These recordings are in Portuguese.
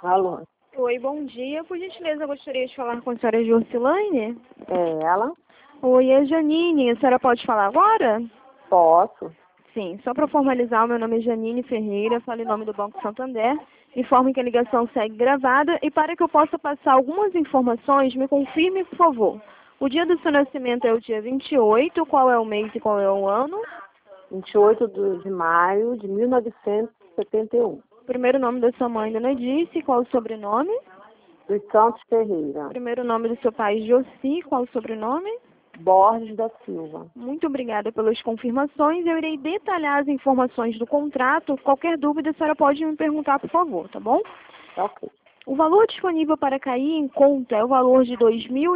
Alô, Oi, bom dia. Por gentileza, eu gostaria de falar com a senhora Jurcilane. é ela? Oi, é Janine. A senhora pode falar agora? Posso? Sim, só para formalizar, o meu nome é Janine Ferreira, falo em nome do Banco Santander. Informe que a ligação segue gravada e para que eu possa passar algumas informações, me confirme, por favor. O dia do seu nascimento é o dia 28, qual é o mês e qual é o ano? 28 de maio de 1971. O primeiro nome da sua mãe, Dona Disse, qual o sobrenome? Dos Santos Ferreira. Primeiro nome do seu pai, Josi, qual o sobrenome? Borges da Silva. Muito obrigada pelas confirmações. Eu irei detalhar as informações do contrato. Qualquer dúvida, a senhora pode me perguntar, por favor, tá bom? Tá ok. O valor disponível para cair em conta é o valor de R$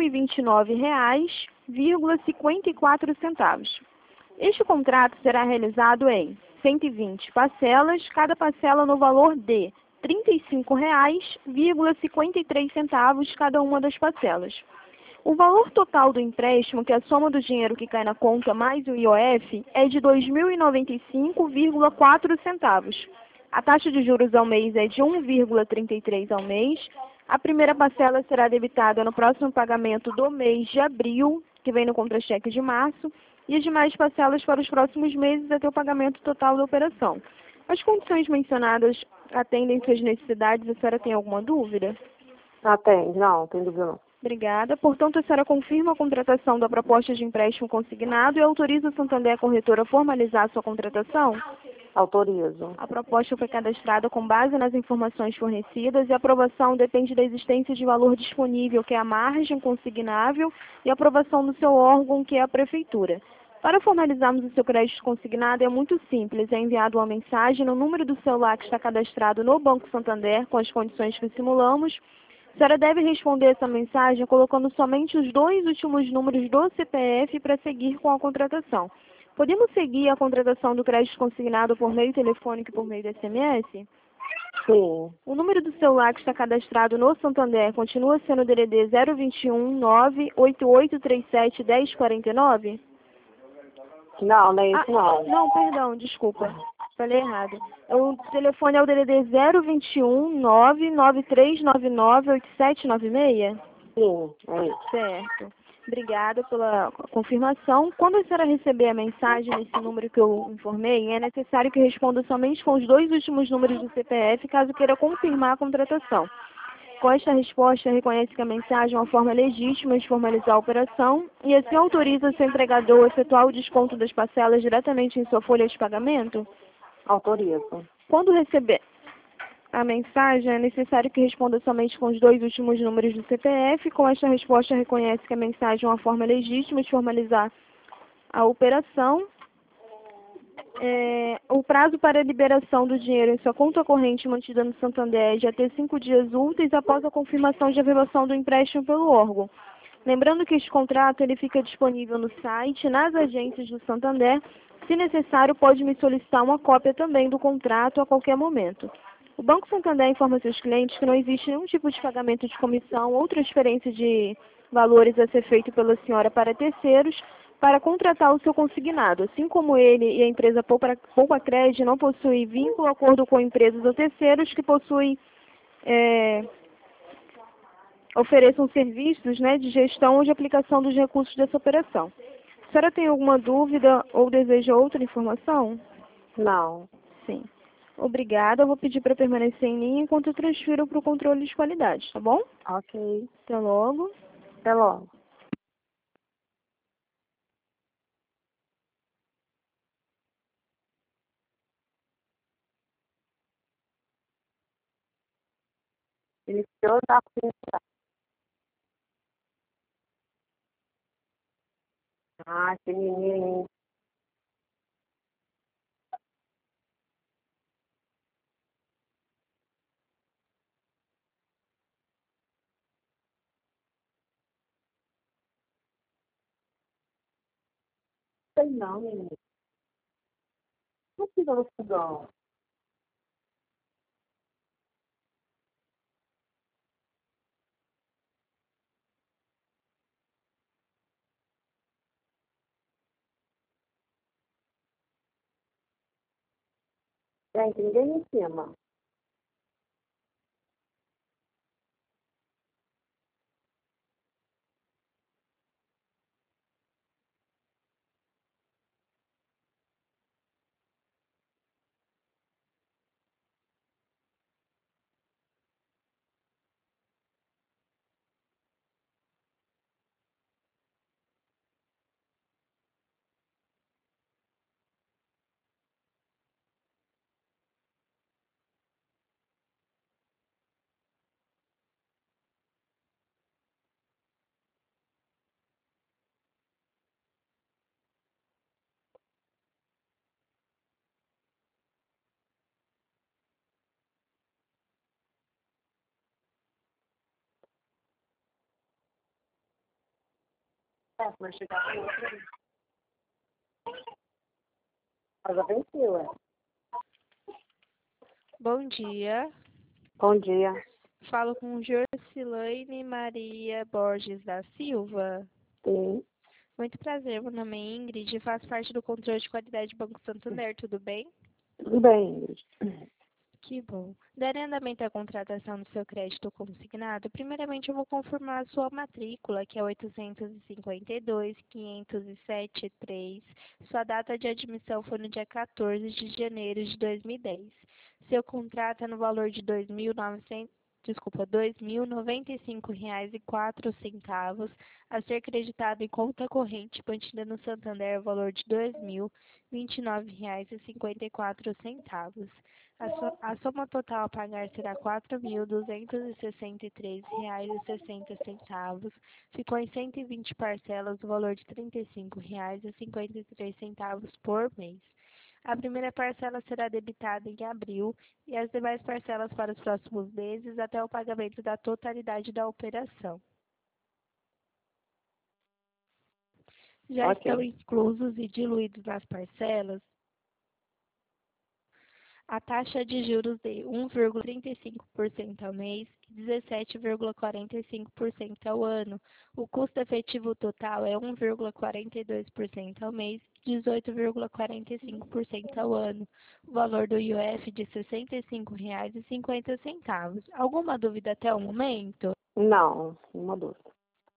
2.029,54. Este contrato será realizado em 120 parcelas, cada parcela no valor de R$ 35,53 cada uma das parcelas. O valor total do empréstimo, que é a soma do dinheiro que cai na conta mais o IOF, é de R$ 2.095,04. A taxa de juros ao mês é de 1,33 ao mês. A primeira parcela será debitada no próximo pagamento do mês de abril, que vem no contra-cheque de março, e as demais parcelas para os próximos meses até o pagamento total da operação. As condições mencionadas atendem suas necessidades? A senhora tem alguma dúvida? Atende? Não, tem dúvida não. Obrigada. Portanto, a senhora confirma a contratação da proposta de empréstimo consignado e autoriza o Santander Corretora a formalizar a sua contratação? Autorizo. A proposta foi cadastrada com base nas informações fornecidas e a aprovação depende da existência de valor disponível, que é a margem consignável, e a aprovação do seu órgão, que é a Prefeitura. Para formalizarmos o seu crédito consignado é muito simples. É enviado uma mensagem no número do celular que está cadastrado no Banco Santander com as condições que simulamos. A senhora deve responder essa mensagem colocando somente os dois últimos números do CPF para seguir com a contratação. Podemos seguir a contratação do crédito consignado por meio telefônico e por meio de SMS? Sim. O número do celular que está cadastrado no Santander continua sendo o DDD 021 98837 1049? Não, não é isso não. Não, perdão, desculpa. Falei errado. O telefone é o DDD 021 99399 8796? Sim, é isso. Certo. Obrigada pela confirmação. Quando a senhora receber a mensagem nesse número que eu informei, é necessário que responda somente com os dois últimos números do CPF, caso queira confirmar a contratação. Com esta resposta, reconhece que a mensagem é uma forma legítima de formalizar a operação e assim autoriza seu empregador a efetuar o desconto das parcelas diretamente em sua folha de pagamento? Autorizo. Quando receber a mensagem, é necessário que responda somente com os dois últimos números do CPF. Com esta resposta, reconhece que a mensagem é uma forma legítima de formalizar a operação. O prazo para a liberação do dinheiro em sua conta corrente mantida no Santander é de até 5 dias úteis após a confirmação de aprovação do empréstimo pelo órgão. Lembrando que este contrato ele fica disponível no site, nas agências do Santander. Se necessário, pode me solicitar uma cópia também do contrato a qualquer momento. O Banco Santander informa seus clientes que não existe nenhum tipo de pagamento de comissão ou transferência de valores a ser feito pela senhora para terceiros para contratar o seu consignado. Assim como ele e a empresa Poupa Crédito não possuem vínculo ou acordo com empresas ou terceiros que possuem ofereçam serviços, né, de gestão ou de aplicação dos recursos dessa operação. A senhora tem alguma dúvida ou deseja outra informação? Não. Sim. Obrigada. Eu vou pedir para permanecer em linha enquanto eu transfiro para o controle de qualidade, tá bom? Ok. Até logo. Até logo. Iniciou da frente. Ah, que menino. Sei não, menino. Não precisa no fogão. Gente, ninguém em cima. Vai chegar com outra. Mas já venceu, é. Bom dia. Bom dia. Falo com Jorcilane Maria Borges da Silva. Sim. Muito prazer, meu nome é Ingrid e faço parte do controle de qualidade do Banco Santander, tudo bem? Tudo bem, Ingrid. Que bom. Darei andamento à contratação do seu crédito consignado. Primeiramente, eu vou confirmar a sua matrícula, que é 852.507.3. Sua data de admissão foi no dia 14 de janeiro de 2010. Seu contrato é no valor de R$ 2.095,04, a ser creditado em conta corrente mantida no Santander, o valor de R$ 2.029,54. A soma total a pagar será R$ 4.263,60. Ficou em 120 parcelas, o valor de R$ 35,53 por mês. A primeira parcela será debitada em abril e as demais parcelas para os próximos meses até o pagamento da totalidade da operação. Já estão Ok. inclusos e diluídos nas parcelas a taxa de juros de 1,35% ao mês e 17,45% ao ano. O custo efetivo total é 1,42% ao mês e 18,45% ao ano. O valor do IOF de R$ 65,50. Alguma dúvida até o momento? Não, uma dúvida.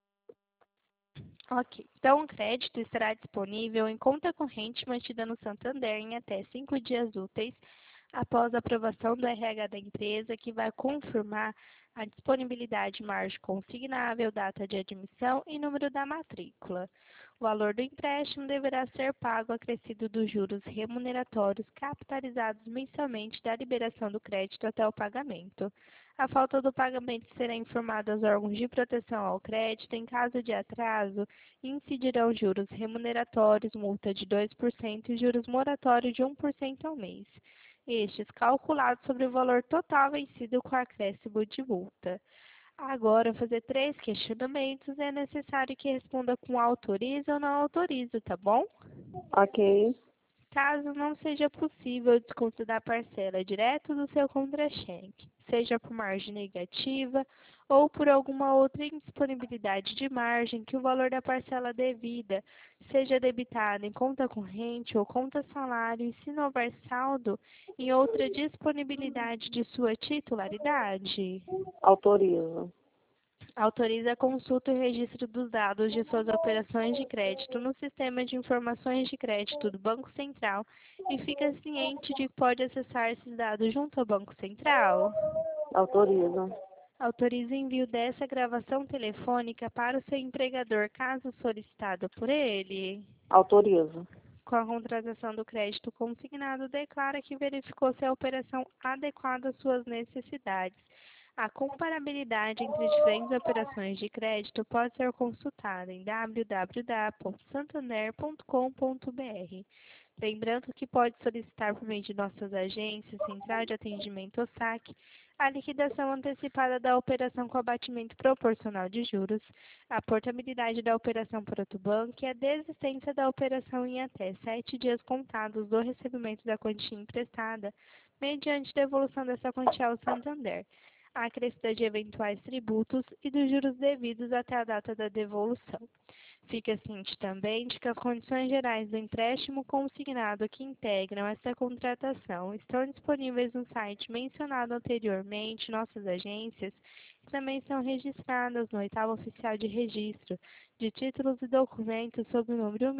Ok. Então, o crédito estará disponível em conta corrente mantida no Santander em até 5 dias úteis após a aprovação do RH da empresa, que vai confirmar a disponibilidade margem consignável, data de admissão e número da matrícula. O valor do empréstimo deverá ser pago acrescido dos juros remuneratórios capitalizados mensalmente da liberação do crédito até o pagamento. A falta do pagamento será informada aos órgãos de proteção ao crédito. Em caso de atraso, incidirão juros remuneratórios, multa de 2% e juros moratórios de 1% ao mês. Estes calculados sobre o valor total vencido com acréscimo de multa. Agora, fazer 3 questionamentos é necessário que responda com autoriza ou não autoriza, tá bom? Ok. Caso não seja possível descontar a parcela direto do seu contra-cheque, seja por margem negativa ou por alguma outra indisponibilidade de margem, que o valor da parcela devida seja debitado em conta corrente ou conta salário e, se não houver saldo, em outra disponibilidade de sua titularidade. Autorizo. Autoriza a consulta e registro dos dados de suas operações de crédito no Sistema de Informações de Crédito do Banco Central e fica ciente de que pode acessar esses dados junto ao Banco Central. Autorizo. Autoriza o envio dessa gravação telefônica para o seu empregador, caso solicitado por ele. Autorizo. Com a contratação do crédito consignado, declara que verificou se a operação adequada às suas necessidades. A comparabilidade entre diferentes operações de crédito pode ser consultada em www.santander.com.br. Lembrando que pode solicitar por meio de nossas agências, Central de Atendimento ou SAC, a liquidação antecipada da operação com abatimento proporcional de juros, a portabilidade da operação por outro banco e a desistência da operação em até 7 dias contados do recebimento da quantia emprestada, mediante devolução dessa quantia ao Santander, a acrescida de eventuais tributos e dos juros devidos até a data da devolução. Fica ciente também de que as condições gerais do empréstimo consignado que integram esta contratação estão disponíveis no site mencionado anteriormente, nossas agências, que também são registradas no oitavo oficial de registro de títulos e documentos sob o número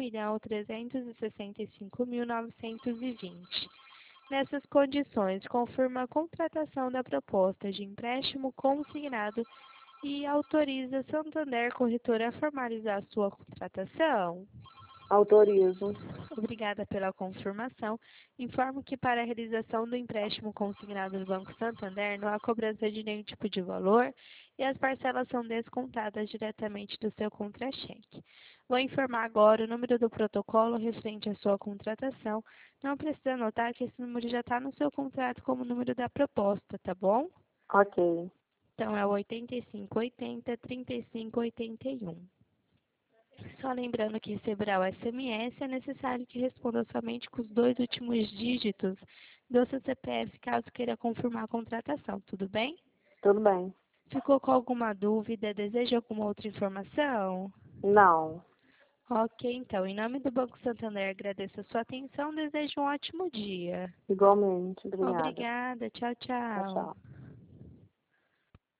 1.365.920. Nessas condições, confirma a contratação da proposta de empréstimo consignado e autoriza Santander Corretora a formalizar sua contratação. Autorizo. Obrigada pela confirmação. Informo que para a realização do empréstimo consignado no Banco Santander não há cobrança de nenhum tipo de valor e as parcelas são descontadas diretamente do seu contra-cheque. Vou informar agora o número do protocolo referente à sua contratação. Não precisa anotar que esse número já está no seu contrato como número da proposta, tá bom? Ok. Então é o 8580-3581. Só lembrando que receberá o SMS, é necessário que responda somente com os 2 últimos dígitos do seu CPF, caso queira confirmar a contratação, tudo bem? Tudo bem. Ficou com alguma dúvida? Deseja alguma outra informação? Não. Ok, então, em nome do Banco Santander, agradeço a sua atenção, desejo um ótimo dia. Igualmente. Obrigada. Obrigada, tchau, Tchau, tchau. tchau.